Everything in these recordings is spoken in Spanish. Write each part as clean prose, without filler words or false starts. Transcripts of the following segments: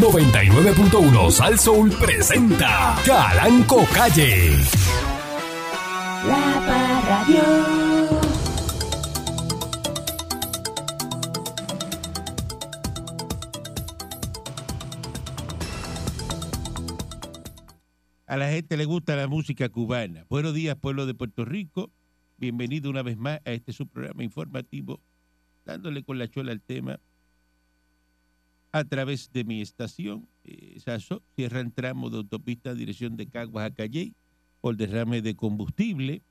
99.1 Sal Soul presenta Calanco Calle. La Parradio. A la gente le gusta la música cubana. Buenos días, pueblo de Puerto Rico. Bienvenido una vez más a este su programa informativo, dándole con la chola al tema a través de mi estación. Saso, cierran tramo de autopista en dirección de Caguas a Calley por derrame de combustible.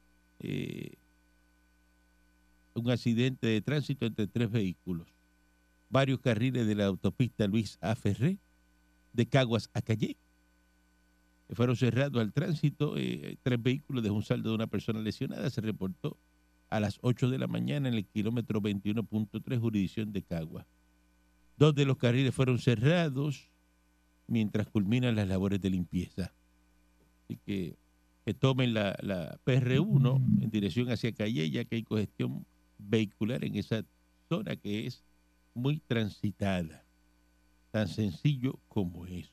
Un accidente de tránsito entre 3 vehículos. Varios carriles de la autopista Luis A. Ferré de Caguas a Calley fueron cerrados al tránsito. 3 vehículos dejó un saldo de una persona lesionada. Se reportó a las 8 de la mañana en el kilómetro 21.3, jurisdicción de Caguas. 2 de los carriles fueron cerrados mientras culminan las labores de limpieza. Así que tomen la PR1 en dirección hacia Calle, ya que hay congestión vehicular en esa zona que es muy transitada. Tan sencillo como eso.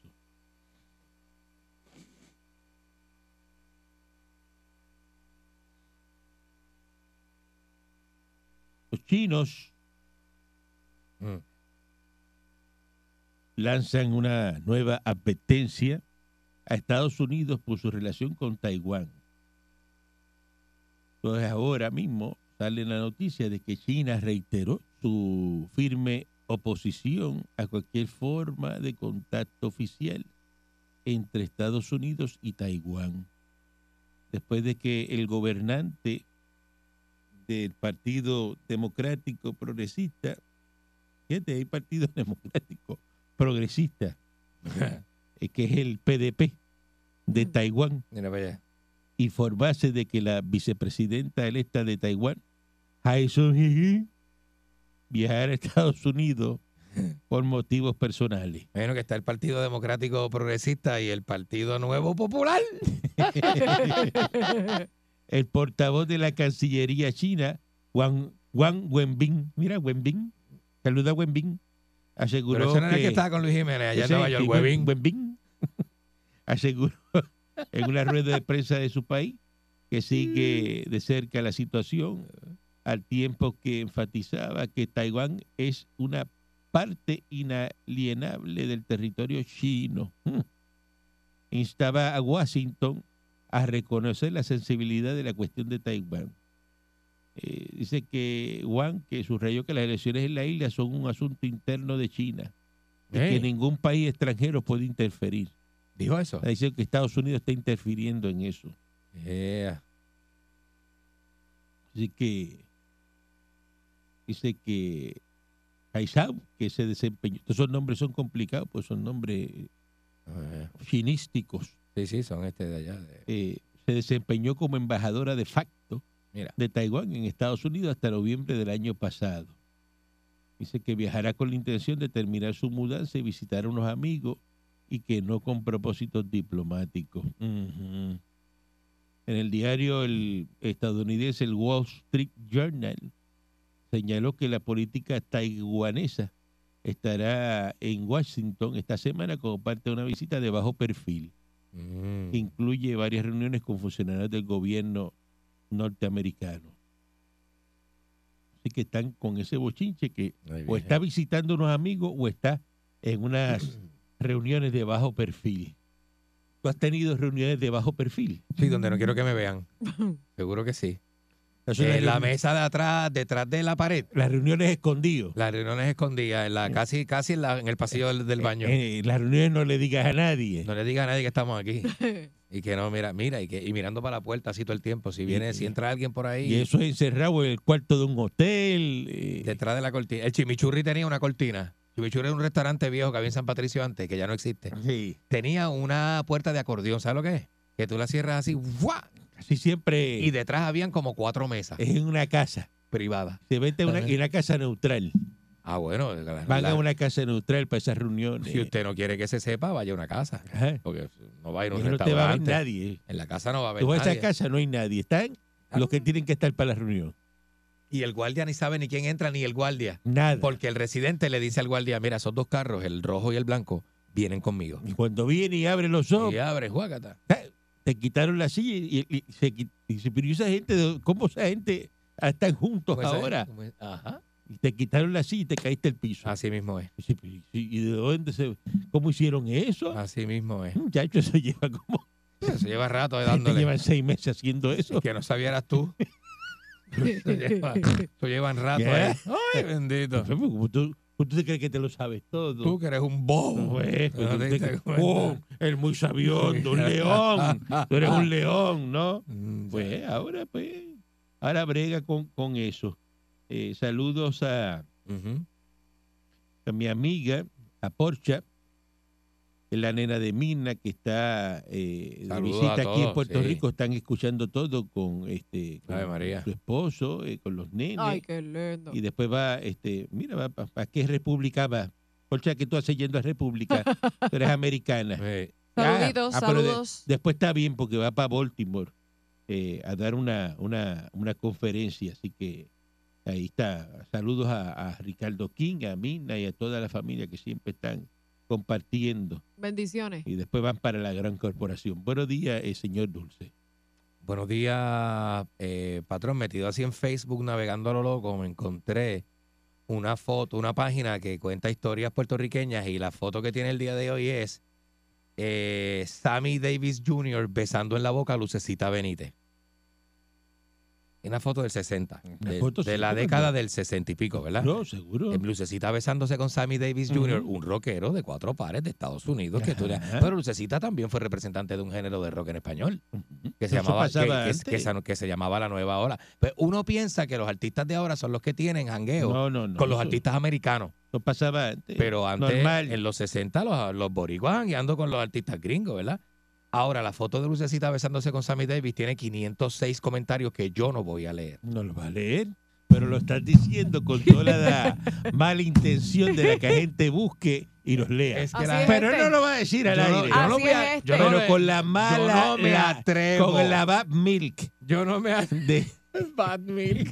Los chinos lanzan una nueva advertencia a Estados Unidos por su relación con Taiwán. Entonces ahora mismo sale la noticia de que China reiteró su firme oposición a cualquier forma de contacto oficial entre Estados Unidos y Taiwán, después de que el gobernante del Partido Democrático Progresista, fíjate, hay Partido Democrático Progresista, que es el PDP de Taiwán, Mira para allá. informase de que la vicepresidenta electa de Taiwán, Hai Son-hee, viajara a Estados Unidos por motivos personales. Bueno, que está el Partido Democrático Progresista y el Partido Nuevo Popular. El portavoz de la Cancillería China, Wang Wenbin, mira, Wenbin, saluda a Wenbin, aseguró Pero ese no era el que estaba con Luis Jiménez allá en Nueva York, Wenbin aseguró en una rueda de prensa de su país que sigue de cerca la situación, al tiempo que enfatizaba que Taiwán es una parte inalienable del territorio chino. Instaba a Washington a reconocer la sensibilidad de la cuestión de Taiwán. Dice que Wang, que subrayó que las elecciones en la isla son un asunto interno de China y que ningún país extranjero puede interferir. ¿Dijo eso? Dice que Estados Unidos está interfiriendo en eso. Así que dice que Kaisao, que se desempeñó, esos nombres son complicados, pues son nombres chinísticos. Sí, son de allá. Se desempeñó como embajadora de facto de Taiwán en Estados Unidos hasta noviembre del año pasado. Dice que viajará con la intención de terminar su mudanza y visitar a unos amigos y que no con propósitos diplomáticos. En el diario el estadounidense el Wall Street Journal señaló que la política taiwanesa estará en Washington esta semana como parte de una visita de bajo perfil. Incluye varias reuniones con funcionarios del gobierno norteamericano. Así que están con ese bochinche que o está visitando unos amigos o está en unas reuniones de bajo perfil. ¿Tú has tenido reuniones de bajo perfil? Sí, donde no quiero que me vean. Seguro que sí. En la mesa de atrás, detrás de la pared. Las reuniones escondidas. Las reuniones escondidas, casi en el pasillo del baño. Las reuniones no le digas a nadie. No le digas a nadie que estamos aquí. Y que no, mira, y mirando para la puerta así todo el tiempo. Si entra alguien por ahí. Y eso es encerrado en el cuarto de un hotel. Detrás de la cortina. El Chimichurri tenía una cortina. Chimichurri era un restaurante viejo que había en San Patricio antes, que ya no existe. Sí. Tenía una puerta de acordeón, ¿sabes lo que es? Que tú la cierras así, ¡guau! Así siempre. Y detrás habían como 4 mesas. Es en una casa privada. Se vete en una casa neutral. Ah, bueno. Van a una casa neutral para esas reuniones. Si usted no quiere que se sepa, vaya a una casa. Ajá. Porque no va a ir a un no restaurante. te va a ver nadie. En la casa no va a haber Tú vas a nadie. esa casa, no hay nadie. Están los que tienen que estar para la reunión. Y el guardia ni sabe ni quién entra ni el guardia. Nada. Porque el residente le dice al guardia, mira, esos dos carros, el rojo y el blanco, vienen conmigo. Y cuando viene y abre los ojos, Y abre, juácata. te quitaron la silla y dice, pero ¿y esa gente, cómo esa gente están juntos Pues, ahora? Ajá. Y te quitaron la silla y te caíste al piso. Así mismo es. Dice, pero ¿y de dónde cómo hicieron eso? Así mismo es. Muchachos, eso lleva como... Eso lleva rato Te dándole. llevan 6 meses haciendo eso. Que no sabieras tú. Eso llevan rato Yeah. ahí. Ay, bendito. ¿Cómo tú te crees que te lo sabes todo? Tú que eres un bobo. Pues, No tú te te diste crees, cuenta. ¡oh! El muy sabiondo, un león. Tú eres un león, ¿no? Mm, Pues ahora brega con eso. Saludos a ujú. mi amiga, a Porcha, que es la nena de Mina, que está de Saludos visita a aquí en todos, Puerto sí. Rico. Están escuchando todo con Ave María. su esposo, con los nenes. Ay, qué lindo. Y después va, mira, ¿para qué república va? Porcha, ¿qué tú haces yendo a República? Tú eres americana. Sí. Saluditos, pero saludos. después está bien porque va para Baltimore a dar una conferencia. Así que ahí está. Saludos a Ricardo King, a Mina y a toda la familia que siempre están compartiendo. Bendiciones. Y después van para la gran corporación. Buenos días, señor Dulce. Buenos días, patrón. Metido así en Facebook, navegando a lo loco, me encontré una foto, una página que cuenta historias puertorriqueñas y la foto que tiene el día de hoy es Sammy Davis Jr. besando en la boca a Lucecita Benítez. Una foto del 60, de la década del 60 y pico, ¿verdad? No, seguro. Lucecita besándose con Sammy Davis Jr., un rockero de 4 pares de Estados Unidos. Ajá. Pero Lucecita también fue representante de un género de rock en español que se Eso llamaba pasaba que se llamaba La Nueva Ola. Pues uno piensa que los artistas de ahora son los que tienen jangueo No, con los eso- artistas americanos. Eso pasaba antes. Pero antes, Normal. en los 60, los boricuas jangueando con los artistas gringos, ¿verdad? Ahora, la foto de Lucecita besándose con Sammy Davis tiene 506 comentarios que yo no voy a leer. No lo va a leer, pero lo estás diciendo con toda la mala intención de la que la gente busque y los lea. Es que Así la- es Pero este. no lo va a decir al Yo no- aire. yo no Así voy a- es yo este. no Pero le- con la mala, yo no me atrevo. con la bad milk Yo no me de Bad Milk.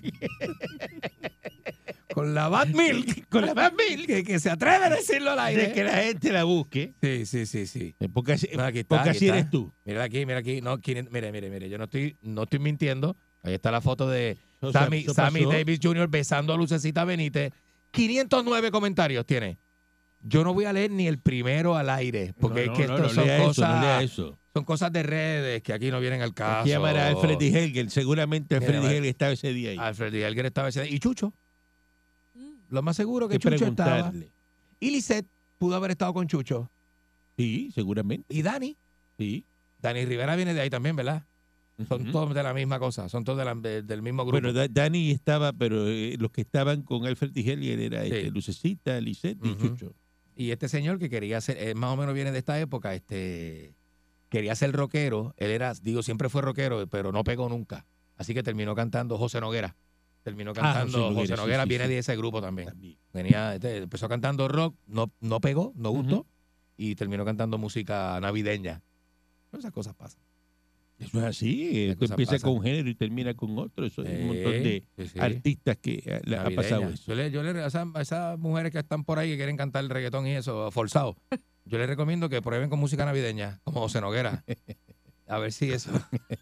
Con la Bad Milk. con la bad milk Que se atreve a decirlo al de que aire. la gente la busque, Sí. porque así, No, aquí está, porque aquí así está. eres tú. Mira aquí. No, mire. Yo no estoy mintiendo. Ahí está la foto de O sea, Sammy eso pasó. Davis Jr. besando a Lucecita Benítez. 509 comentarios tiene. Yo no voy a leer ni el primero al aire, porque es que estos son lea cosas, eso, no lea eso. son cosas de redes que aquí no vienen al caso. Hay que llamar a Alfred D. Helger, seguramente Mira, Alfred D. vale. Helger estaba ese día ahí. Alfred Helger estaba ese y Chucho. Mm. Lo más seguro que Hay que Chucho estaba. preguntarle. Y Lisette pudo haber estado con Chucho. Sí, seguramente, Y Dani. sí. Dani Rivera viene de ahí también, ¿verdad? Son Ujú. todos de la misma cosa. Son todos del mismo grupo. Bueno, Dani estaba, pero los que estaban con Alfred D. Helger era Sí. Lucecita, Lisette y Ujú. Chucho. Y este señor que quería ser, más o menos viene de esta época, quería ser rockero. Él era, siempre fue rockero, pero no pegó nunca. Así que terminó cantando José Noguera. Terminó cantando José Noguera, sí, viene sí. de ese grupo también. También. Empezó cantando rock, no pegó, no gustó, Ujú. y terminó cantando música navideña. Esas cosas pasan. Eso es así, Las tú cosas empiezas pasan. con un género y termina con otro. Eso es un montón de Sí. artistas que le ha Navideña. pasado eso. A esas mujeres que están por ahí que quieren cantar el reggaetón y eso, forzado, yo les recomiendo que prueben con música navideña, como José Noguera. A ver si eso.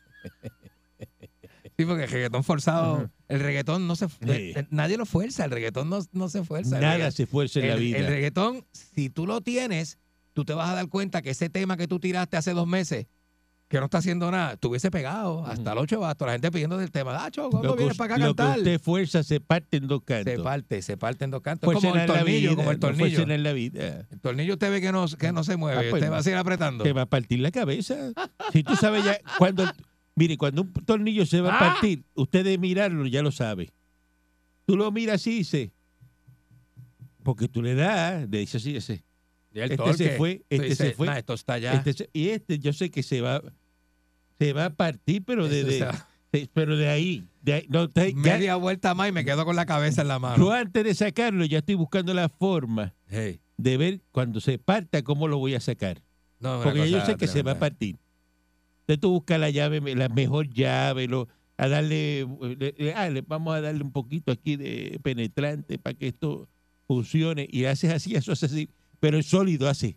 Sí, porque el reggaetón forzado, el reggaetón no se. Nadie lo fuerza, el reggaetón no se fuerza. Nada se esfuerza en la El vida. reggaetón, si tú lo tienes, tú te vas a dar cuenta que ese tema que tú tiraste hace 2 meses, que no está haciendo nada, estuviese pegado hasta el 8 bastos, la gente pidiendo del tema. Dacho, ¿cuándo vienes para acá a lo que cantar? usted fuerza se parte en dos cantos. Se parte en 2 cantos. Fuerza Como el en la tornillo, vida, como el no tornillo. fuerza en la vida. El tornillo usted ve que no se mueve, pues, usted va a seguir apretando. Te va a partir la cabeza. Si tú sabes ya, cuando un tornillo se va a partir, usted de mirarlo ya lo sabe. Tú lo miras así y dice, porque tú le das, le dices así, ese. Y el Este torque, se fue, tú este se dices, fue. "Nah, esto está ya. Y yo sé que se va a partir, pero Eso, o sea, pero de ahí. No, ya- media vuelta más y me quedo con la cabeza en la mano. yo antes de sacarlo ya estoy buscando la forma Hey, de ver cuando se parta cómo lo voy a sacar. no, una Porque yo cosa sé que se va a tremenda. partir. Entonces tú buscas la llave, la mejor llave, a darle, vamos a darle un poquito aquí de penetrante para que esto funcione. Y haces así, eso hace así, pero es sólido, hace.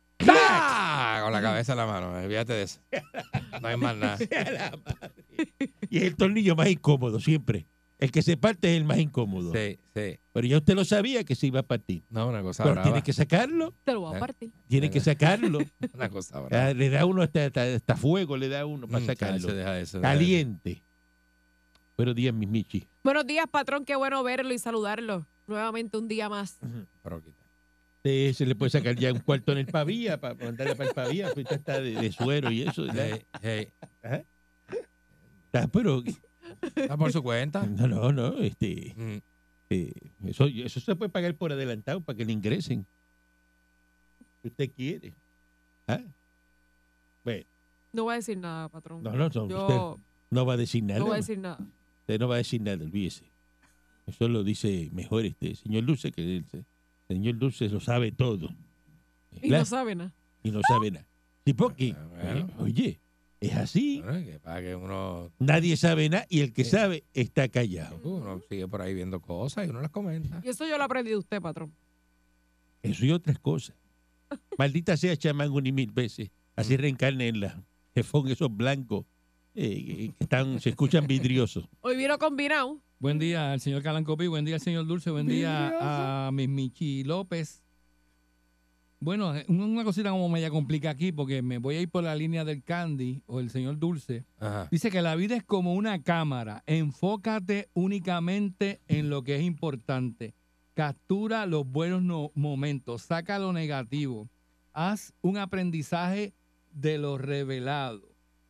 ¡Ah! Con la cabeza en la mano, olvídate de eso. No hay más nada. A la madre. Y es el tornillo más incómodo siempre. El que se parte es el más incómodo. Sí, sí. Pero ya usted lo sabía que se iba a partir. No, una cosa Pero brava. tiene que sacarlo, Te lo voy a partir. tiene que sacarlo. Una cosa brava. Le da uno hasta fuego, le da uno para sacarlo. Chacho, deja eso. Caliente. Buenos días, mis Michi. Buenos días, patrón. Qué bueno verlo y saludarlo. Nuevamente un día más. Pero quita. Se le puede sacar ya un cuarto en el pavía para mandarle para el pavía. Pues está de suero y eso. ¿verdad? Hey. Está, pero Está por su cuenta. no, Mm. eso se puede pagar por adelantado para que le ingresen. Si usted quiere. ¿Ah? Bueno, No voy a decir nada, patrón. no, usted Yo no va a decir nada. no voy a decir nada. Usted no va a decir nada, olvídese. Eso lo dice mejor señor Dulce, que el señor Dulce lo sabe todo. Y no sabe nada. Y no sabe nada. Sí, porque, Bueno. oye, es así. Bueno, que para que uno Nadie sabe nada y el que sabe está callado. sigue por ahí viendo cosas y uno las comenta. Y eso yo lo aprendí de usted, patrón. Eso y otras cosas. Maldita sea Chamango ni 1000 veces. Así reencarne en la jefón esos blancos que se escuchan vidriosos. Hoy vino combinado. Buen día al señor Calancopi, buen día al señor Dulce, buen día a Miss Michi López. Bueno, una cosita como media complica aquí porque me voy a ir por la línea del Candy o el señor Dulce. Ajá. Dice que la vida es como una cámara. Enfócate únicamente en lo que es importante. Captura los buenos momentos. Saca lo negativo. Haz un aprendizaje de lo revelado.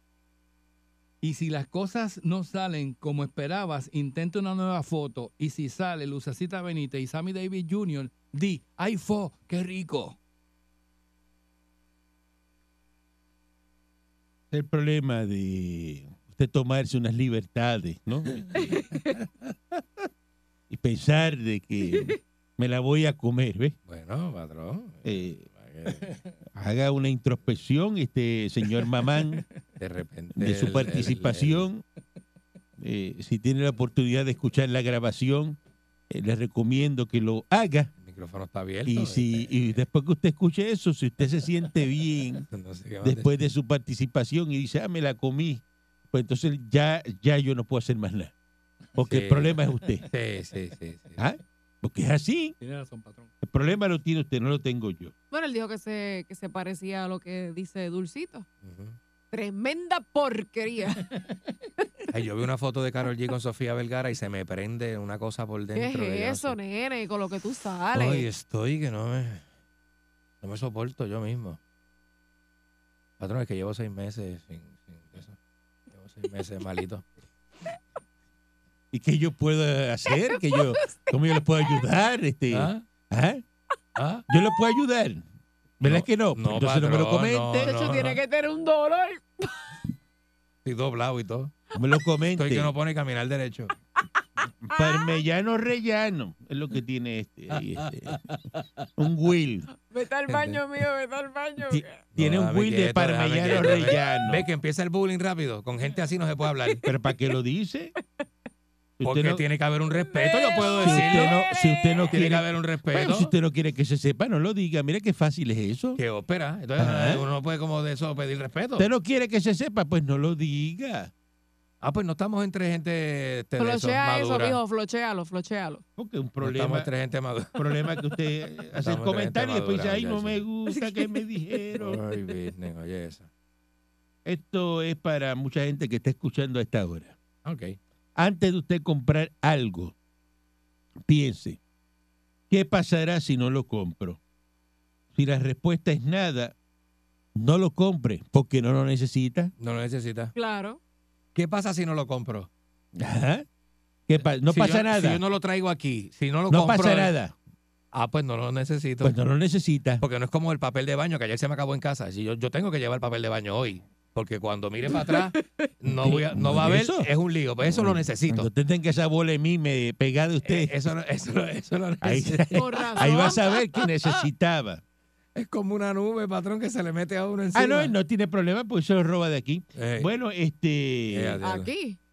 Y si las cosas no salen como esperabas, intenta una nueva foto. Y si sale Lucecita Benítez y Sammy Davis Jr., di, ¡ay, qué rico! El problema de usted tomarse unas libertades, ¿no? Y pensar de que me la voy a comer, ¿ves? Bueno, patrón. Haga una introspección, señor Mamán, De repente. de su participación. Si tiene la oportunidad de escuchar la grabación, le recomiendo que lo haga. El micrófono está abierto. Y después que usted escuche eso, si usted se siente bien No sé qué más después de decir. su participación y dice, me la comí, pues entonces ya yo no puedo hacer más nada. Porque Sí. el problema es usted. Sí. ¿Ah? Porque es así. Tiene razón, patrón. El problema lo tiene usted, no lo tengo yo. Bueno, él dijo que se parecía a lo que dice Dulcito. Ujú. Tremenda porquería. Ay, yo vi una foto de Karol G con Sofía Vergara y se me prende una cosa por ¿Qué dentro. de ella, es eso, así. nene? Con lo que tú sales. Ay, estoy que no me soporto yo mismo. Patrón, es que llevo 6 meses sin eso. Llevo 6 meses malito. ¿Y qué yo puedo hacer? ¿Cómo yo le puedo ayudar? ¿Ah? ¿Ah? ¿Ah? Yo le puedo ayudar. ¿Verdad No, que no? no, Entonces no me lo patrón, comente. De hecho, no. tiene que tener un dolor. Estoy doblado y todo. No me lo comente. Estoy que no pone caminar derecho. Parmellano rellano es lo que tiene ahí, un will. Vete al baño mío, vete al baño. Tiene No, un déjame will de quieto, déjame parmellano quieto. rellano. Ve que empieza el bullying rápido. Con gente así no se puede hablar. ¿Pero para qué lo dice? Si Porque usted no- tiene que haber un respeto, yo puedo si decirlo. si usted no Tiene quiere que haber un respeto. Bueno, si usted no quiere que se sepa, no lo diga. Mira qué fácil es eso. Que ópera. Entonces Ajá. uno no puede como de eso pedir respeto. Usted no quiere que se sepa, pues no lo diga. Ah, pues no estamos entre gente de esos Flochea eso, madura. mijo, flochéalo. Porque un No estamos problema, entre gente madura. problema que usted hace el Estamos entre comentario y gente después dice, ay, madura, no me muchacho. gusta que me dijeron. Ay, business, oye eso. Esto es para mucha gente que está escuchando a esta hora. Ok. Antes de usted comprar algo, piense, ¿qué pasará si no lo compro? Si la respuesta es nada, no lo compre porque no lo necesita. No lo necesitas. Claro. ¿Qué pasa si no lo compro? Ajá. No Si pasa yo- nada. Si yo no lo traigo aquí, si no lo No compro. pasa nada. Ah, pues no lo necesito. Pues no lo necesita. Porque no es como el papel de baño que ayer se me acabó en casa. Si yo tengo que llevar el papel de baño hoy. Porque cuando mire para atrás, no va a haber, ¿Eso? es un lío. Pues eso lo necesito. Cuando usted tenga esa bola de mí pegada de usted, Eso lo ahí, necesito. Con razón. ahí va a saber que necesitaba. Es como una nube, patrón, que se le mete a uno encima. Ah, no tiene problema, porque se lo roba de aquí. Ey. Bueno, Adiós. Aquí.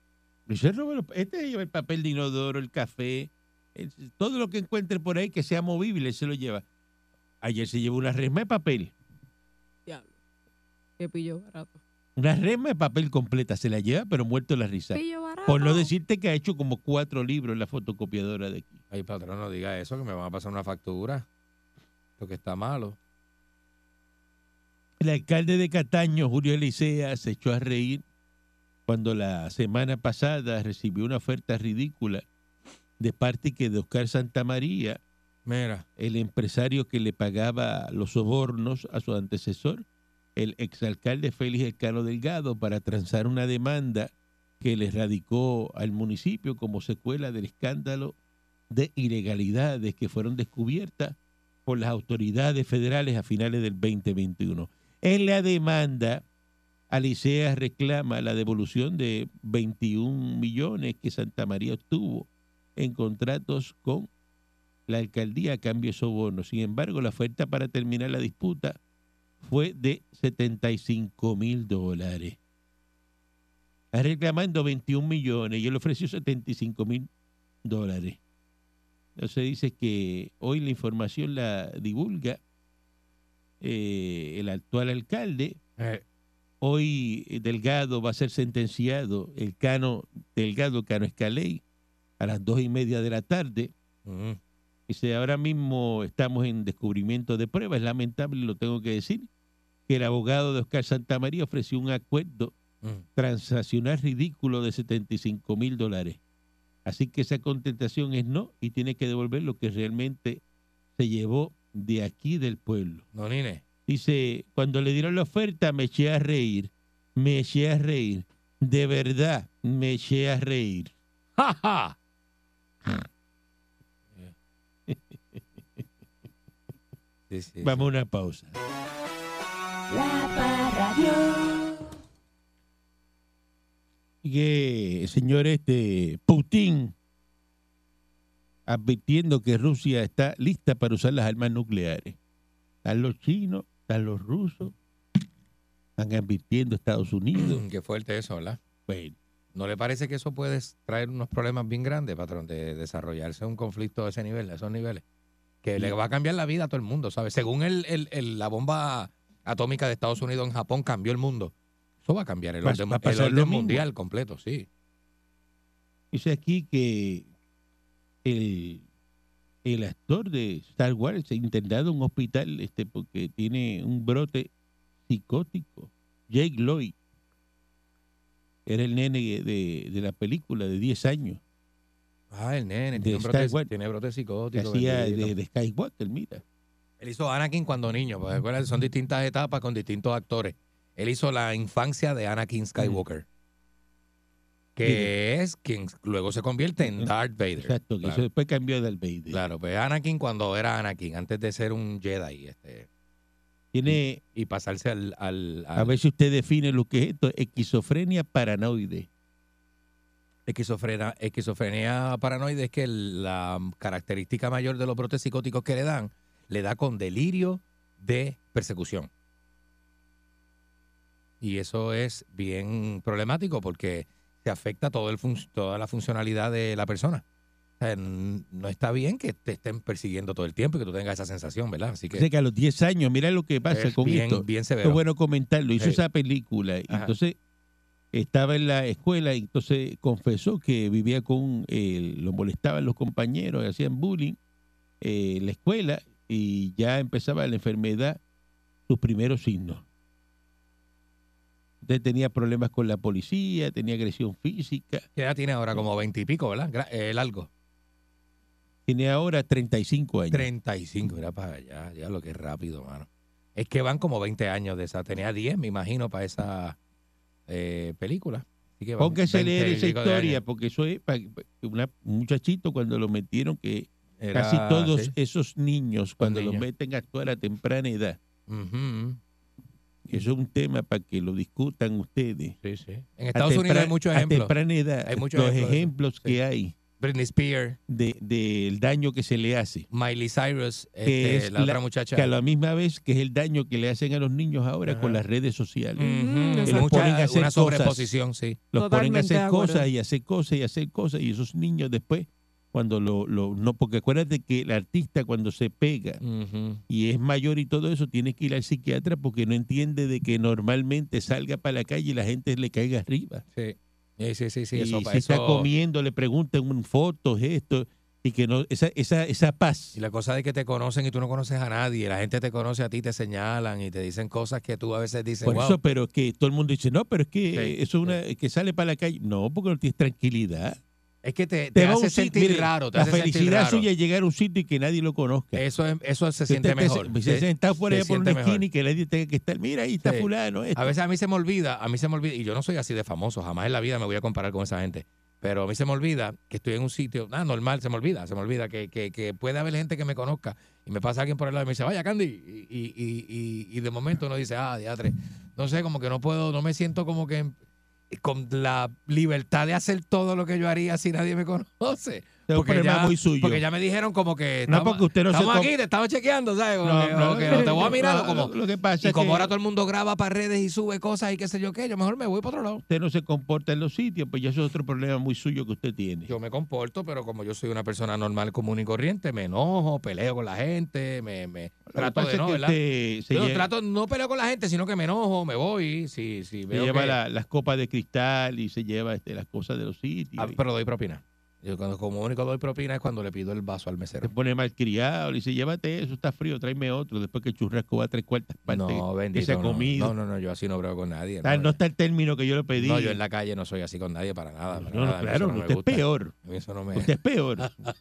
Y se roba este lleva el papel de inodoro, el café, todo lo que encuentre por ahí que sea movible, se lo lleva. Ayer se llevó una resma de papel. Diablo. Qué pillo barato. Una resma de papel completa, se la lleva, pero muerto de la risa. Pillo barato. Por no decirte que ha hecho como 4 libros en la fotocopiadora de aquí. Ay, patrón, no diga eso, que me van a pasar una factura. Lo que está malo. El alcalde de Cataño, Julio Elisea, se echó a reír cuando la semana pasada recibió una oferta ridícula de parte de Oscar Santamaría, Mira. el empresario que le pagaba los sobornos a su antecesor, el exalcalde Félix Elcano Delgado, para transar una demanda que le radicó al municipio como secuela del escándalo de ilegalidades que fueron descubiertas por las autoridades federales a finales del 2021. En la demanda, Alicea reclama la devolución de 21 millones que Santa María obtuvo en contratos con la alcaldía a cambio de sobornos. Sin embargo, la oferta para terminar la disputa fue de $75,000. Está reclamando 21 millones y él ofreció $75,000. Entonces dice que hoy la información la divulga el actual alcalde. Hoy Delgado va a ser sentenciado, el Cano Delgado, Cano Escaley, a las 2:30 de la tarde. Dice, ahora mismo estamos en descubrimiento de pruebas. Es lamentable, lo tengo que decir, que el abogado de Oscar Santamaría ofreció un acuerdo transaccional ridículo de $75,000. Así que esa contestación es no y tiene que devolver lo que realmente se llevó de aquí del pueblo. No, Nine. Dice, cuando le dieron la oferta me eché a reír, de verdad me eché a reír. ¡Ja, ja! Sí, sí, Vamos a una pausa. La Parradio. Y que el señor Putin advirtiendo que Rusia está lista para usar las armas nucleares. Están los chinos, están los rusos, están advirtiendo Estados Unidos. Qué fuerte eso, ¿verdad? Bueno, ¿No le parece que eso puede traer unos problemas bien grandes, patrón, de desarrollarse un conflicto de ese nivel, de esos niveles? Que le va a cambiar la vida a todo el mundo, ¿sabes? Según la bomba atómica de Estados Unidos en Japón cambió el mundo. Eso va a cambiar el Va orden, a pasar el lo orden mismo. mundial completo, sí. dice aquí que el actor de Star Wars se ha internado en un hospital porque tiene un brote psicótico. Jake Lloyd era el nene de la película de 10 años. Ah, el nene, De tiene, Star Wars. tiene brote Que psicótico. hacía bendito. de Skywalker, mira. Él hizo Anakin cuando niño, porque acuérdate, son distintas etapas con distintos actores. Él hizo la infancia de Anakin Skywalker, que es quien luego se convierte en Darth Vader. Exacto, que Claro. eso después cambió a Darth Vader. Claro, pues Anakin cuando era Anakin, antes de ser un Jedi, Tiene, y pasarse a ver si usted define lo que es esto, esquizofrenia paranoide. esquizofrenia paranoide es que la característica mayor de los brotes psicóticos que le da con delirio de persecución. Y eso es bien problemático porque se afecta toda la funcionalidad de la persona. O sea, no está bien que te estén persiguiendo todo el tiempo y que tú tengas esa sensación, ¿verdad? Así Dice que que a los 10 años, mira lo que pasa es con bien, esto. bien Es severo. bueno comentarlo. Hizo Sí. esa película. Y Ajá. entonces estaba en la escuela y entonces confesó que vivía con lo molestaban los compañeros, hacían bullying en la escuela y ya empezaba la enfermedad, sus primeros signos. Entonces tenía problemas con la policía, tenía agresión física. ¿Qué edad tiene ahora? Como 20 y pico, ¿verdad? Largo. Tiene ahora 35 años. 35, era para allá. Ya lo que es rápido, mano. Es que van como 20 años de esa. Tenía 10, me imagino, para esa película. Así que van Póngase a 20 leer y esa pico de historia, años. porque eso es un muchachito cuando lo metieron, que Era- casi todos sí. esos niños, cuando los niños. meten a actuar a temprana edad, Ujú. eso es un tema para que lo discutan ustedes. Sí, sí. En Estados Unidos hay muchos A ejemplos. temprana edad, Hay muchos los ejemplos de eso. ejemplos Sí. que hay Britney Spears, del daño que se le hace. Miley Cyrus, Que es la otra muchacha. Que a la misma vez que es el daño que le hacen a los niños ahora Ajá. con las redes sociales. Ujú, Que los ponen a hacer una cosas. sobreposición, sí. Los ponen a Totalmente de hacer acuerdo. cosas y hacer cosas y hacer cosas. Y esos niños después, cuando no, porque acuérdate que el artista cuando se pega Ujú. y es mayor y todo eso, tiene que ir al psiquiatra porque no entiende de que normalmente salga para la calle y la gente le caiga arriba. Sí. Sí, y eso, si está comiendo, le preguntan fotos, esto, y que no, esa paz. Y la cosa de que te conocen y tú no conoces a nadie, la gente te conoce a ti, te señalan y te dicen cosas que tú a veces dices, Por wow. eso, pero es que todo el mundo dice, no, pero es que Sí, eso es una, que sale para la calle. No, porque no tienes tranquilidad. Es que te va a hace un sitio, sentir mire, raro. Te la hace sentir felicidad raro. suya es llegar a un sitio y que nadie lo conozca. Eso se Que siente usted mejor. Se sentado por se allá por una siente mejor. esquina y que nadie tenga que estar. Mira, ahí está Sí. fulano. Esto. A veces a mí se me olvida, y yo no soy así de famoso, jamás en la vida me voy a comparar con esa gente. Pero a mí se me olvida que estoy en un sitio, normal, se me olvida que puede haber gente que me conozca y me pasa alguien por el lado y me dice, vaya, Candy, y de momento uno dice, diatre, no sé, como que no me siento como que con la libertad de hacer todo lo que yo haría si nadie me conoce. Es un problema muy suyo. Porque ya me dijeron como que No, porque usted no se estamos com- aquí, te estamos chequeando, ¿sabes? Como que no te voy a mirar. no, Como, lo que pasa y es como que ahora todo el mundo graba para redes y sube cosas y qué sé yo qué, yo mejor me voy para otro lado. usted no se comporta en los sitios, pues ya eso es otro problema muy suyo que usted tiene. Yo me comporto, pero como yo soy una persona normal, común y corriente, me enojo, peleo con la gente, me Lo que trato pasa de es no, que ¿verdad? usted se Yo lleva, no peleo con la gente, sino que me enojo, me voy, si se veo lleva que... las copas de cristal y se lleva las cosas de los sitios. Pero doy propina. Yo cuando como único doy propina es cuando le pido el vaso al Se mesero. pone malcriado, le dice, llévate eso, está frío, tráeme otro. Después que el churrasco va a 3/4 partes No, que bendito. se ha comido. No, yo así no brego con nadie. No está el término que yo le pedí. No, yo en la calle no soy así con nadie para nada. para nada. A mí Claro, eso no me usted es gusta. peor. A mí eso no me... Usted es peor.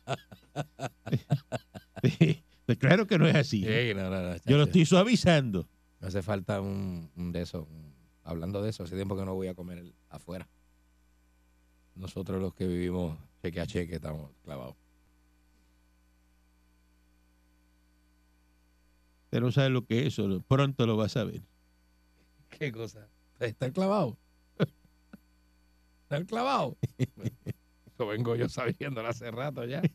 Sí, pues claro que no es así. Sí, no, Yo lo chacho. estoy suavizando. Me hace falta un de esos. Hablando de eso, hace tiempo que no voy a comer afuera. Nosotros los que vivimos cheque a cheque estamos clavados. Usted no sabe lo que es eso. Pronto lo va a saber. ¿Qué cosa? ¿Está clavado? ¿Está clavado? Eso vengo yo sabiéndolo hace rato ya.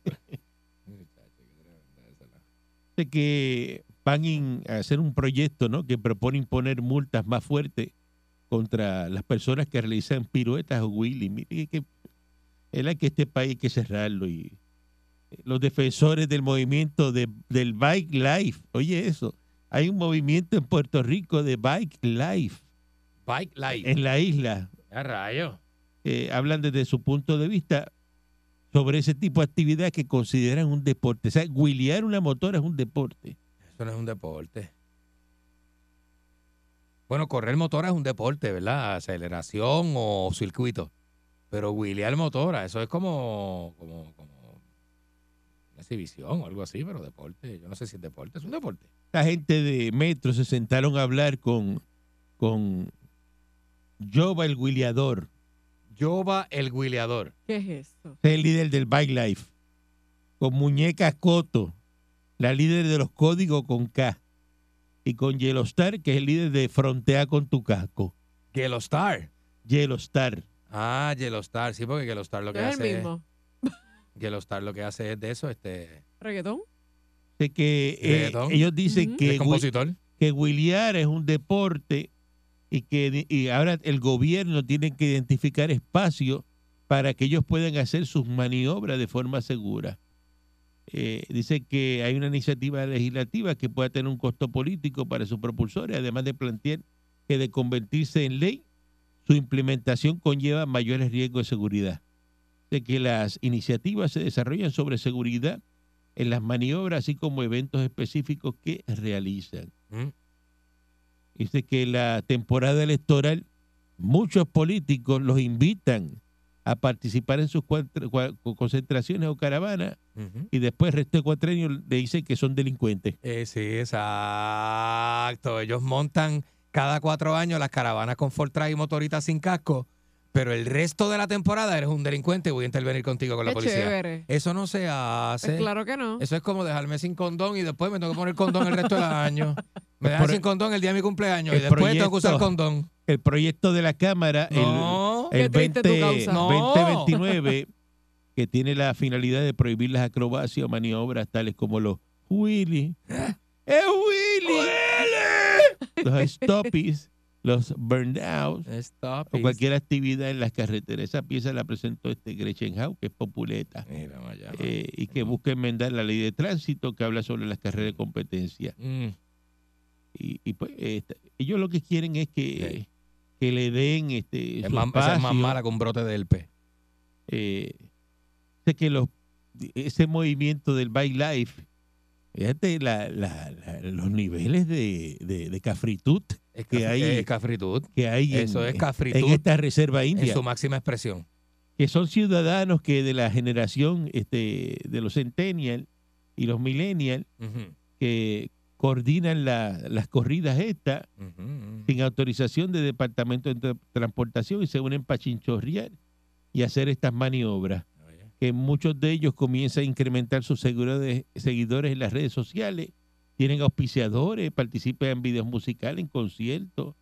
Dice que van a hacer un proyecto, ¿no?, que propone imponer multas más fuertes contra las personas que realizan piruetas o wheelie. Mire que es que este país hay que cerrarlo. Y los defensores del movimiento del Bike Life, oye eso, hay un movimiento en Puerto Rico de Bike Life Bike Life. en la isla. ¿A rayo? Hablan desde su punto de vista sobre ese tipo de actividad que consideran un deporte. O sea, wheelear una motora es un deporte. Eso no es un deporte. Bueno, correr motora es un deporte, ¿verdad? Aceleración o circuito. Pero wheelear motora, eso es como una exhibición o algo así, pero deporte. Yo no sé si es deporte, es un deporte. La gente de Metro se sentaron a hablar con Jova el wheeleador, Jova el wheeleador. ¿Qué es esto? es el líder del Bike Life, con Muñeca Coto, la líder de los códigos con K, y con Yellowstar, que es el líder de Frontea con tu casco. Yellowstar. Yellowstar. Ah, Yellowstar, sí, porque Yellowstar lo que ¿No es el hace mismo? Yellowstar lo que hace es de eso, ¿Reggaetón? Sé que Reggaetón. ellos dicen Ujú. que es compositor. que wheelear es un deporte y ahora el gobierno tiene que identificar espacios para que ellos puedan hacer sus maniobras de forma segura. Dice que hay una iniciativa legislativa que pueda tener un costo político para sus propulsores, además de plantear que de convertirse en ley, su implementación conlleva mayores riesgos de seguridad. De que las iniciativas se desarrollan sobre seguridad en las maniobras, así como eventos específicos que realizan. Mm. Dice que la temporada electoral, muchos políticos los invitan a participar en sus concentraciones o caravanas Ujú. y después el resto de cuatrenio le dicen que son delincuentes. Sí, exacto. Ellos montan cada 4 años las caravanas con Fortran y motoritas sin casco, pero el resto de la temporada eres un delincuente y voy a intervenir contigo con la Qué policía. chévere. Eso no se hace. Pues claro que no. Eso es como dejarme sin condón y después me tengo que poner condón el resto del año. Me dejan Por- sin condón el día de mi cumpleaños y el después tengo que usar proyecto- condón. El proyecto de la Cámara, No. el Qué triste tu causa. No. 2029, que tiene la finalidad de prohibir las acrobacias o maniobras tales como los Willy. ¡Es Willy! Los stoppies, los burnouts o cualquier actividad en las carreteras. Esa pieza la presentó Gretchen Howe, que es populeta, y que busca enmendar la ley de tránsito que habla sobre las carreras de competencia. Y pues ellos lo que quieren es que le den es su más espacio. mala que un brote de herpes. Sé que ese movimiento del bike life, fíjate los niveles de cafritud que hay, cafritud. que hay Eso es cafritud en esta reserva en india, su máxima expresión. que son ciudadanos que de la generación de los centennials y los millennials, que coordinan las corridas estas sin autorización de Departamento de Transportación y se unen para chinchorrear y hacer estas maniobras, que muchos de ellos comienzan a incrementar sus seguidores en las redes sociales, tienen auspiciadores, participan en videos musicales, en conciertos.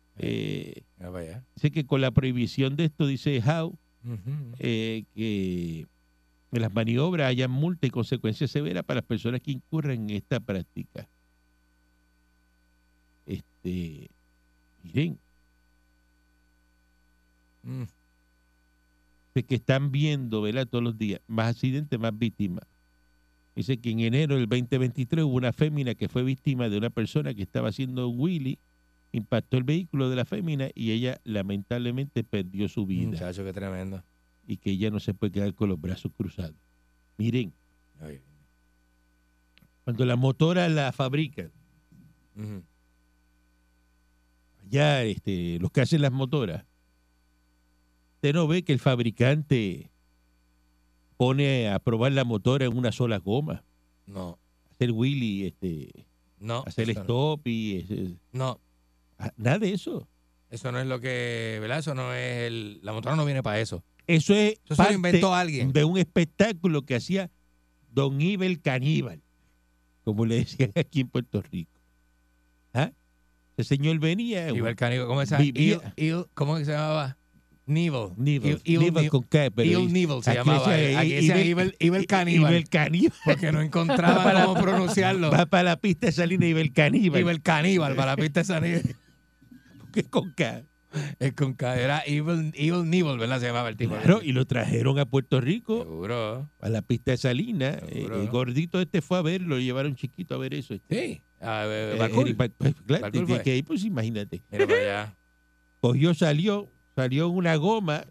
Sé que con la prohibición de esto, dice Howe, que en las maniobras haya multa y consecuencias severas para las personas que incurran en esta práctica. Miren, de que están viendo, ¿verdad?, todos los días más accidentes, más víctimas. Dice que en enero del 2023 hubo una fémina que fue víctima de una persona que estaba haciendo un wheelie, impactó el vehículo de la fémina y ella lamentablemente perdió su vida. Muchacho, qué tremendo. Y que ella no se puede quedar con los brazos cruzados. Miren, cuando la motora la fabrican, allá los que hacen las motoras, usted no ve que el fabricante pone a probar la motora en una sola goma. No. Hacer wheelie, no. hacer stop y no. Nada de eso. Eso no es lo que, ¿verdad? Eso no es la motora no viene para eso. Eso es Eso se lo inventó alguien. De un espectáculo que hacía Don Ibel Caníbal, como le decían aquí en Puerto Rico. ¿Ah? Ese señor venía. Ibel Caníbal, ¿cómo se llama? ¿Cómo se llamaba? Nivel con K, pero Nivel se llamaba. Aquí decía Ibel Caníbal. Ibel Caníbal. Porque no encontraban cómo pronunciarlo. Va para la pista de Salina Ibel Caníbal. Ibel Caníbal, para la pista de Salina. Porque es con K. Es con K. Era Evil Nivel, ¿verdad? Se llamaba el tipo. Claro, y lo trajeron a Puerto Rico. Seguro. A la pista de Salina. El gordito fue a ver, lo llevaron chiquito a ver eso. Sí. Claro, que ahí, pues imagínate. Mira para allá. Cogió, salió en una goma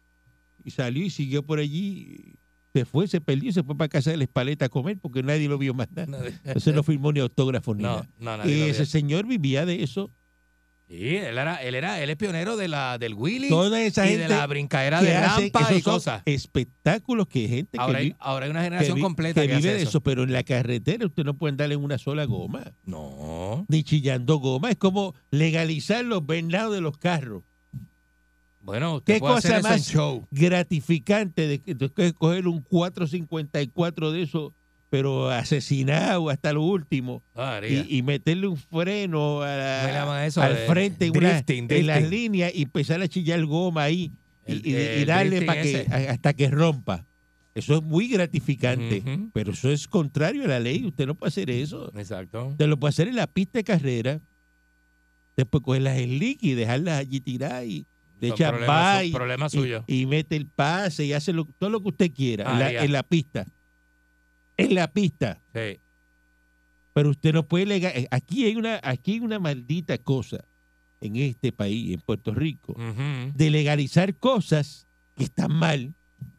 y salió y siguió por allí. Se perdió y se fue para casa de la Espaleta a comer porque nadie lo vio más nada. Entonces no firmó ni autógrafo ni nada. Ese señor vivía de eso. Sí, él es pionero del wheelie toda esa y gente de la brincadera de rampa y cosas. Espectáculos que gente ahora hay una generación completa que que vive hace de eso, pero en la carretera usted no puede darle en una sola goma. No. Ni chillando goma. Es como legalizar los burnout de los carros. Bueno, usted ¿qué puede cosa hacer eso más en show? Gratificante de coger un 454 de esos, pero asesinado hasta lo último, y meterle un freno al frente en las líneas y empezar a chillar goma ahí y darle hasta que rompa. Eso es muy gratificante, pero eso es contrario a la ley. Usted no puede hacer eso. Exacto. Usted lo puede hacer en la pista de carrera, después coger las slick y dejarlas allí tiradas y de chambá y mete el pase y hace todo lo que usted quiera en la pista. En la pista. Sí. Pero usted no puede aquí hay una maldita cosa en este país, en Puerto Rico, de legalizar cosas que están mal.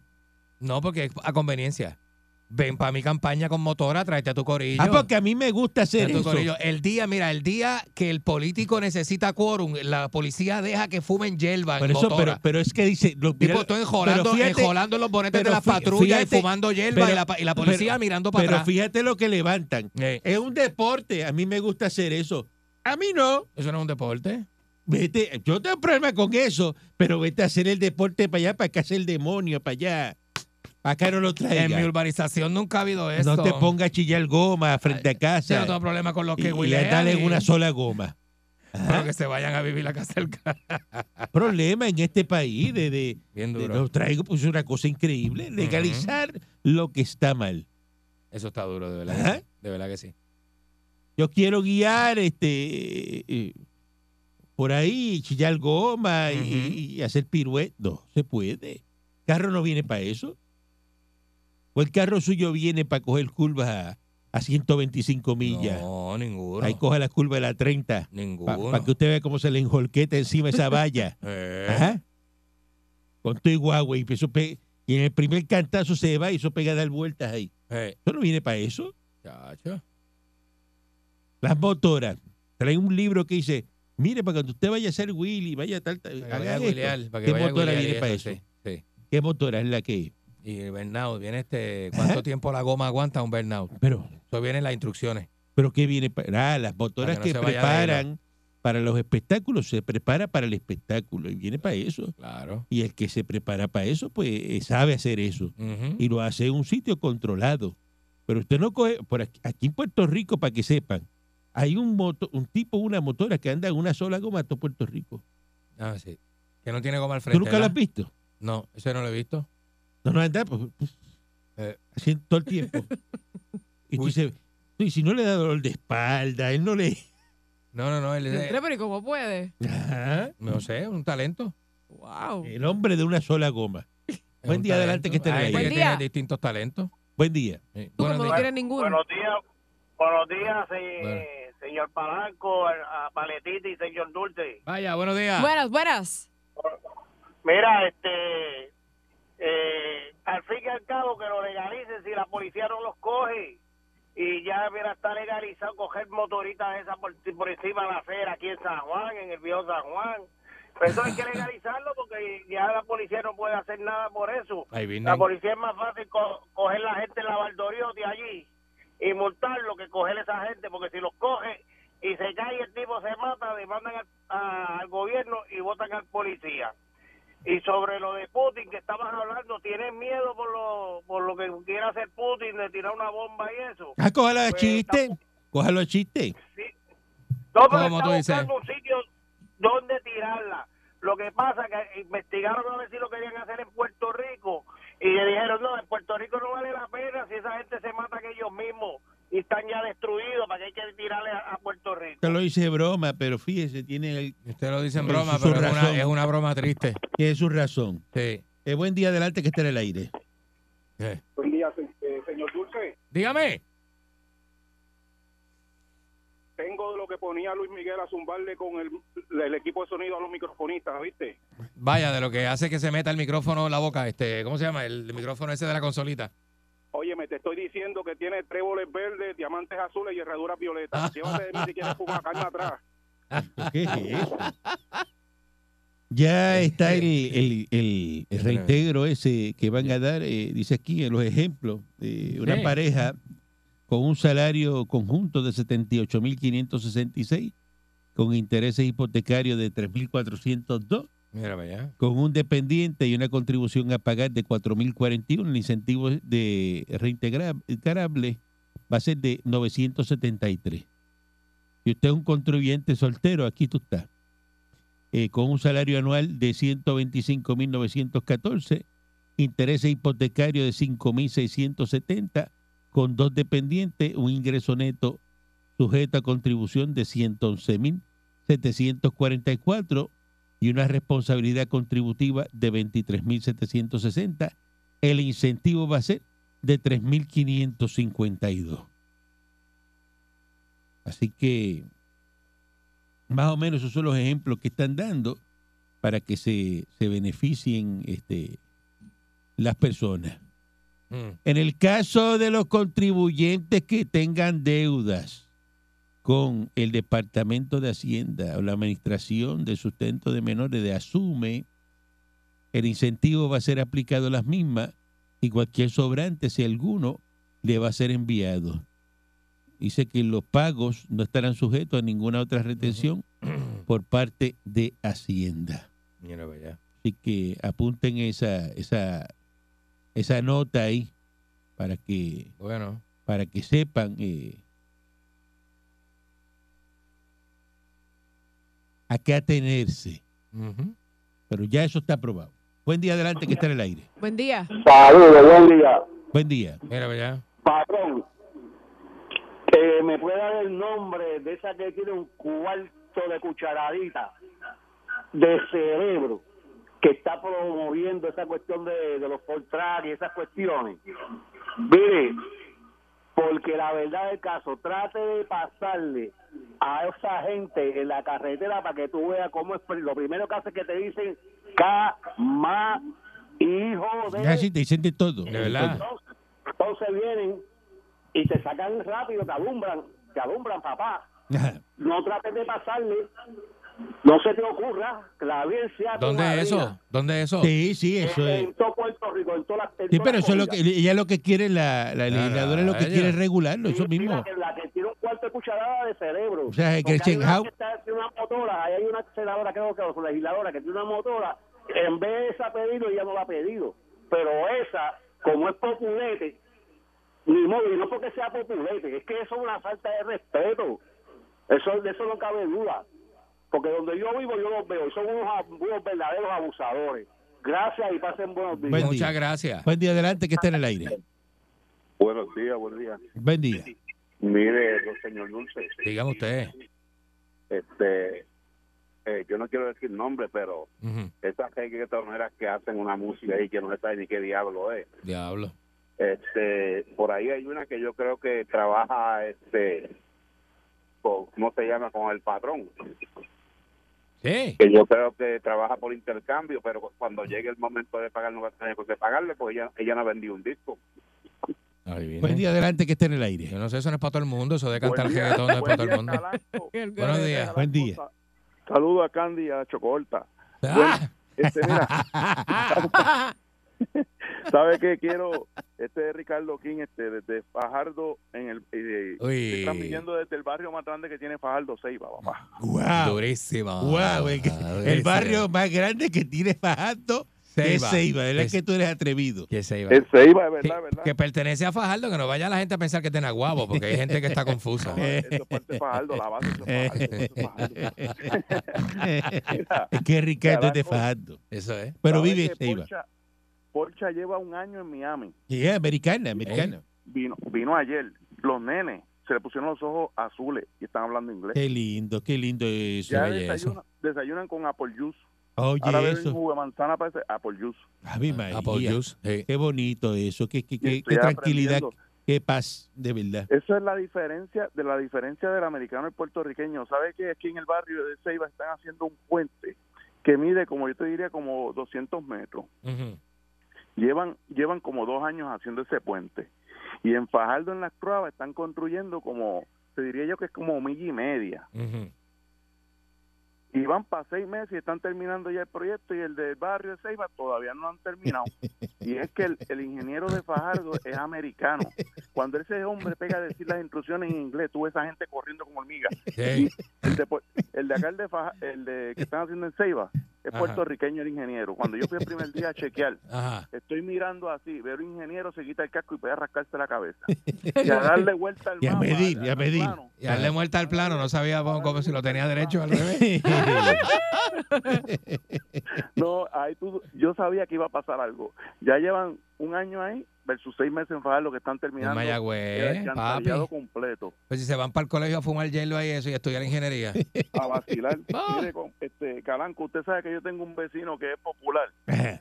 No, porque es a conveniencia. Ven para mi campaña con motora, tráete a tu corillo. Porque a mí me gusta hacer eso. Corillo. El día que el político necesita quórum, la policía deja que fumen hierba en motora. Pero es que dice... Estoy enjolando en los bonetes de las patrullas y fumando hierba y la policía mirando para atrás. Pero fíjate lo que levantan. Es un deporte. A mí me gusta hacer eso. A mí no. ¿Eso no es un deporte? Vete, yo tengo problema con eso, pero vete a hacer el deporte para allá, para que hace el demonio, para allá. Acá no lo traiga. En mi urbanización nunca ha habido eso. No te ponga a chillar goma frente a casa. Yo no tengo problema con los que y dale una sola goma. Pero que se vayan a vivir la casa del carro. Problema en este país Bien duro. los traigo, pues es una cosa increíble. Legalizar lo que está mal. Eso está duro, de verdad. Ajá. De verdad que sí. Yo quiero guiar por ahí, chillar goma y hacer piruetas. No se puede. El carro no viene para eso. O el carro suyo viene para coger curvas a 125 millas. No, ninguno. Ahí coja la curva de la 30. Ninguno. Para que usted vea cómo se le enjolqueta encima esa valla. Ajá. Con tu guagua y y en el primer cantazo se va y eso pega a dar vueltas ahí. Eso no viene para eso. Chacho. Las motoras. Traen un libro que dice, mire, para cuando usted vaya a hacer Willy, vaya tal, Para que haga vaya a esto. huilear, para que ¿Qué vaya a motora huilear y viene para eso? Sí, sí. ¿Qué motora es la que? Y el burnout, viene ¿cuánto tiempo la goma aguanta un burnout? Pero Eso vienen las instrucciones. ¿qué viene para? Las motoras Para que que no se vaya de preparan para los espectáculos, se prepara para el espectáculo y viene para eso. Claro. Y el que se prepara para eso, pues sabe hacer eso. Ujú. Y lo hace en un sitio controlado. Pero usted no coge, aquí en Puerto Rico, para que sepan, hay una motora que anda en una sola goma a todo Puerto Rico. Ah, sí. Que no tiene goma al frente. ¿Tú nunca lo ¿verdad? has visto? No, ese no lo he visto. No anda así todo el tiempo. Y tú Uy. dices, y si no le da dolor de espalda, él no le... No, él es, Pero ¿y cómo puede? Ajá. no sé, un talento. Wow. El hombre de una sola goma. Es Buen un día, talento. adelante, que esté en el Hay aire. gente Buen que tiene día. distintos talentos. Buen día. Sí. Tú Buenos como no días. tienes ninguno. Buenos días, Bueno. señor Palanco, a Paletita y señor Dulce. Vaya, buenos días. Buenas. Mira, al fin y al cabo que lo legalicen si la policía no los coge y ya mira, está legalizado coger motoritas esas por encima de la acera aquí en San Juan, en el viejo San Juan. Pero eso hay que legalizarlo porque ya la policía no puede hacer nada por eso. Ahí vienen. La policía es más fácil coger la gente en la Valdoriotti de allí y multarlo que coger a esa gente, porque si los coge y se cae y el tipo se mata, demandan al gobierno y votan al policía. Y sobre lo de Putin que estabas hablando, ¿tienes miedo por lo que quiera hacer Putin de tirar una bomba y eso? Cójalo a Pues, chiste. Cójalo a chiste. Sí. No, pero ¿Cómo está tú dices? buscando un sitio donde tirarla. Lo que pasa es que investigaron a ver si lo querían hacer en Puerto Rico y le dijeron, no, en Puerto Rico no vale la pena si esa gente se matan ellos mismos y están ya destruidos, para que hay que tirarle a Puerto Rico. Yo lo hice de broma, pero fíjese, tiene Usted lo dice en Su broma, pero razón. es una broma triste. su razón. Sí. Buen día, adelante, que esté en el aire. Buen día, señor Dulce. Dígame. Tengo lo que ponía Luis Miguel a zumbarle con el equipo de sonido a los microfonistas, ¿viste? Vaya, de lo que hace que se meta el micrófono en la boca, ¿cómo se llama? El micrófono ese de la consolita. Óyeme, te estoy diciendo que tiene tréboles verdes, diamantes azules y herraduras violetas. Llévate de mí si quieres fumar carne atrás. ¿Qué es eso? Ya está el reintegro ese que van a dar, dice aquí en los ejemplos, una Sí. pareja con un salario conjunto de 78.566, con intereses hipotecarios de 3.402, Mira, vaya. con un dependiente y una contribución a pagar de 4.041, el incentivo de reintegrable va a ser de 973. Si usted es un contribuyente soltero, aquí tú estás, con un salario anual de 125.914, intereses hipotecarios de 5.670, con 2 dependientes, un ingreso neto sujeto a contribución de 111.744 y una responsabilidad contributiva de 23.760. El incentivo va a ser de 3.552. Así que más o menos esos son los ejemplos que están dando para que se beneficien las personas. En el caso de los contribuyentes que tengan deudas con el Departamento de Hacienda o la Administración de Sustento de Menores de ASUME, el incentivo va a ser aplicado a las mismas y cualquier sobrante, si alguno, le va a ser enviado. Dice que los pagos no estarán sujetos a ninguna otra retención por parte de Hacienda. Mira, vaya. Así que apunten esa nota ahí para que Bueno. sepan a qué atenerse. Ujú. Pero ya eso está aprobado. Buen día, adelante, que está en el aire. Buen día. Saludos, buen día. Buen día. Mira, ya. Patrón, ¿me puede dar el nombre de esa que tiene un cuarto de cucharadita de cerebro que está promoviendo esa cuestión de los Fortrack y esas cuestiones? Mire, porque la verdad del caso, trate de pasarle a esa gente en la carretera para que tú veas cómo es. Lo primero que hace es que te dicen cama, hijo de... Ya sí, te dicen de todo. De verdad. Entonces vienen y te sacan rápido, te alumbran, papá. Ajá. No trates de pasarle, no se te ocurra, que la audiencia... ¿Dónde es eso? ¿Dónde es eso? Sí, sí, eso es. En todo Puerto Rico, en todas las... Sí, pero eso es lo que ella lo que quiere, la legisladora lo que rayos. quiere es regularlo, eso mismo. La que tiene un cuarto de cucharada de cerebro. O sea, Porque hay Gretchen una Howe. que tiene una motora, ahí hay una senadora, creo que o legisladora, que tiene una motora, en vez de esa pedirlo, ella no la ha pedido. Pero esa, como es populete, ni modo, y no porque sea populete, es que eso es una falta de respeto. De eso no cabe duda. Porque donde yo vivo, yo los veo, y son unos verdaderos abusadores. Gracias y pasen buenos días. Buen día. Muchas gracias. Buen día, adelante, que está en el aire. Buenos días, buen día. Buen día. Mire, señor Dulce, Dígame usted. yo no quiero decir nombre, pero Ujú. esas reggaetoneras que hacen una música ahí que no se sabe ni qué diablo es. Diablo. Por ahí hay una que yo creo que trabaja, ¿cómo se llama? Con el patrón. Sí. Que yo creo que trabaja por intercambio, pero cuando llegue el momento de pagar no va a tener que pagarle porque ella no ha vendido un disco. Buen día, adelante, que está en el aire. Yo no sé, eso no es para todo el mundo, eso de cantar Buen día, reggaetón no es para todo el buen mundo. día, Calanco. Buenos días. Buen día. Saludos a Candy y a Chocolta. ¡Ah! Mira, ¿sabe qué quiero? De Ricardo King, desde Fajardo, Uy. están viniendo desde el barrio más grande que tiene Fajardo, Ceiba, papá. Wow. Durísimo. Wow, el barrio más grande que tiene Fajardo es Ceiba. Ceiba, ¿verdad? Es- que tú eres atrevido. Que se iba. Es Ceiba, es Que, verdad, verdad. que pertenece a Fajardo, que no vaya la gente a pensar que tiene Aguabo, porque hay gente que está confusa. Eso es parte de Fajardo, la base es de Fajardo. Es que Ricardo es de Caranco. Fajardo, Eso es. pero ¿Sabe vive en que Ceiba. Porcha lleva un año en Miami. Y es americana. Vino ayer. Los nenes se le pusieron los ojos azules y están hablando inglés. Qué lindo eso. Ya oye, eso. desayunan con Apple Juice. Oye, Ahora beben eso. jugo de manzana para ese Apple Juice. Ave María. Apple Juice. Sí. Qué bonito eso. Qué Estoy tranquilidad. aprendiendo. Qué paz, de verdad. Eso es la diferencia del americano y puertorriqueño. ¿Sabe que aquí en el barrio de Ceiba están haciendo un puente que mide, como yo te diría, como 200 metros? Ujú. Llevan como 2 años haciendo ese puente. Y en Fajardo, en las Pruebas, están construyendo como, te diría yo que es como 1.5 millas. Ujú. Y van para 6 meses y están terminando ya el proyecto, y el del barrio de Ceiba todavía no han terminado. Y es que el ingeniero de Fajardo es americano. Cuando ese hombre pega a decir las instrucciones en inglés, tú ves a gente corriendo como hormigas. Sí. El de acá, el de que están haciendo en Ceiba, es Ajá. puertorriqueño el ingeniero. Cuando yo fui el primer día a chequear, Ajá. estoy mirando así, veo un ingeniero, se quita el casco y puede rascarse la cabeza. Y a darle vuelta al Y a mapa, medir, al- y a al medir. plano. Y darle muerta al plano, no sabía cómo si lo tenía derecho al revés. No, yo sabía que iba a pasar algo. Ya llevan un año ahí versus 6 meses en Fajardo que están En terminando el Mayagüez, papi. alcantarillado completo. Pues si se van para el colegio a fumar hielo ahí eso y a estudiar ingeniería. A vacilar. Ah. Mire, Calanco, usted sabe que yo tengo un vecino que es popular.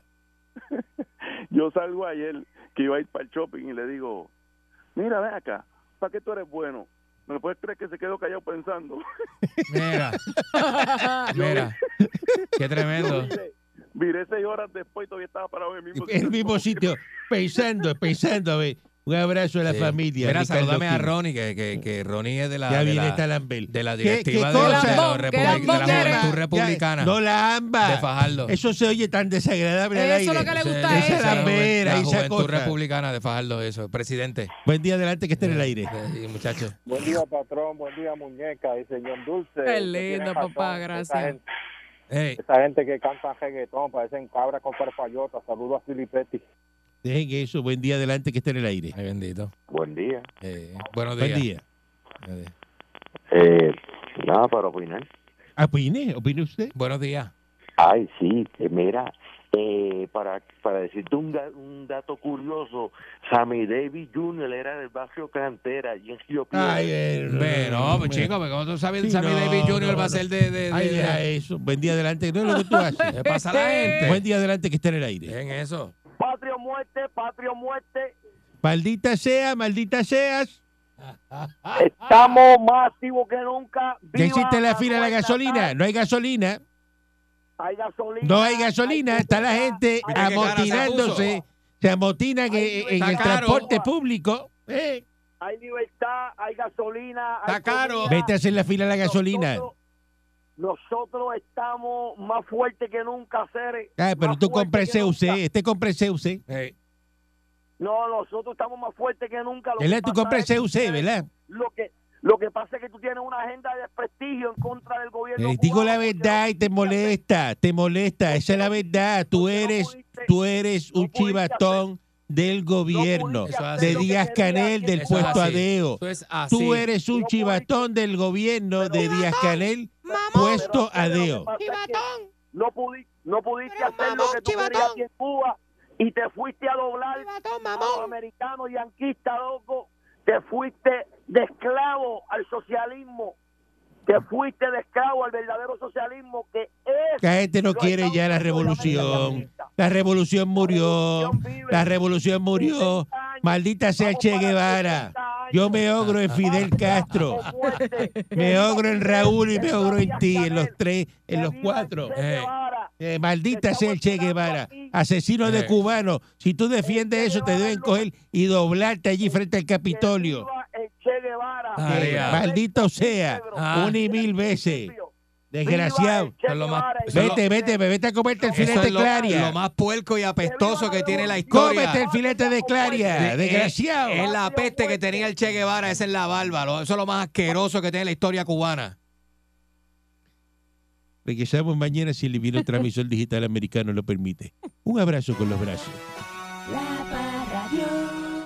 Yo salgo ayer que iba a ir para el shopping y le digo, mira, ven acá, ¿para qué tú eres bueno? ¿Me puedes creer que se quedó callado pensando? Mira, mira, qué tremendo. Viré 6 horas después y todavía estaba parado en el mismo En el mismo sitio, pensando, a ver. Un abrazo a la Sí. familia. Mira, Ricardo salúdame a King. Ronnie, que Ronnie es de la, Ya de viene la, esta Lambert. de la ¿Qué directiva de, cosa? de la Lambón, ¿qué Lambón de la quiere? Juventud Republicana No la amba. de Fajardo. Eso se oye tan desagradable al Eso aire. es lo que le Ese- gusta a ese esa es ella. Lambert, la esa Juventud cosa. Republicana de Fajardo, eso, presidente. Buen día, adelante, que esté en el aire. Sí, muchachos. Buen día, patrón. Buen día, muñeca y señor Dulce. Qué Usted lindo, tiene razón. papá, gracias. Hey, Esa gente que canta reggaetón parecen cabras con farfallota. Saludos a Filipetti. Dejen eso. Buen día, adelante, que esté en el aire. ay, bendito. Buen día. Buenos días. Buen día. Buenos días. Nada para opinar. Opine usted. Buenos días. Ay, sí, mira, para decirte un dato curioso, Sammy Davis Jr. era del barrio Cantera y en Río Piedras. Pero, pues chico, ¿cómo tú sabes que Sammy Davis Jr. va a ser de Ay, deja eso. Buen día adelante. No es lo que tú haces. ¿Qué pasa a la gente? Buen día adelante que está en el aire. En eso. Patria o muerte, patria o muerte. Maldita seas. Estamos más activos que nunca. ¿Ya Viva hiciste la fila de la Manuel gasolina? Natal. No hay gasolina. Hay gasolina. No hay gasolina. Está la gente Mira qué cara se amotinándose. Se amotinan en Está el caro. transporte público. Hay libertad, hay gasolina. Está hay caro. comida. Vete a hacer la fila de la gasolina. Nosotros estamos más fuertes que nunca, Cere. Pero Más tú fuertes compras que CUC. nunca. Este compra CUC. No, nosotros estamos más fuertes que nunca. Lo ¿Verdad? que Tú pasa compras es CUC, ¿verdad? Lo que pasa es que tú tienes una agenda de desprestigio en contra del gobierno. Digo cubano, la porque verdad no y te pudiste molesta. Esa es la verdad. Tú eres un chivatón del gobierno, pudiste de hacer lo que Díaz querías, Canel, del Eso es puesto así. Adeo. Eso es así. Tú eres un No chivatón del gobierno de Díaz Canel, Pero, puesto Cere, lo que Adeo. pasa es que No pudiste hacer lo que tú querías aquí en Cuba y te fuiste a doblar a los americanos yanquistas, loco. Te fuiste de esclavo al socialismo. Te fuiste de esclavo al verdadero socialismo que es... La gente no los quiere Estados ya la Unidos de revolución. América. La revolución murió. La revolución murió. 60 años. Maldita sea Vamos Che para Guevara. 60 años. Yo me ogro en Fidel Castro. O muerte. Me ogro en Raúl y me Que ogro en viva ti, en Díaz los Canel. tres, en los Que viva cuatro. Che Guevara. Maldita sea el Che Guevara, aquí. asesino de cubanos. Si tú defiendes El Che eso, te deben Guevara coger y doblarte allí frente al Capitolio. Que viva el Che Guevara. María. Maldito sea, una y mil veces. Desgraciado. Viva el Che Eso es lo más- Guevara. eso es lo- Vete a comerte el Eso filete de es lo Claria. más puerco y apestoso que tiene la historia. Cómete el filete de Claria, desgraciado. Es la peste que tenía el Che Guevara, esa es la barba. Eso es lo más asqueroso que tiene la historia cubana. Regresamos mañana si el divino transmisor digital americano lo permite. Un abrazo con los brazos. La Parradio.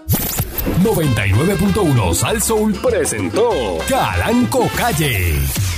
99.1 Sal Soul presentó Calanco Calle.